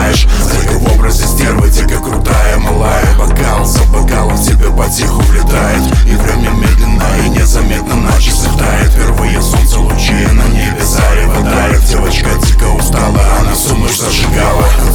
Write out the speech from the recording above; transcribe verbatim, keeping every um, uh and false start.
знаешь. Только в образе стервы, тика крутая, малая. Бокал за бокалом в тебе потиху влетает, и время медленно и незаметно на часах тает. Впервые солнце лучи на небе зарево дарит. Девочка дико устала, она всю ночь зажигала.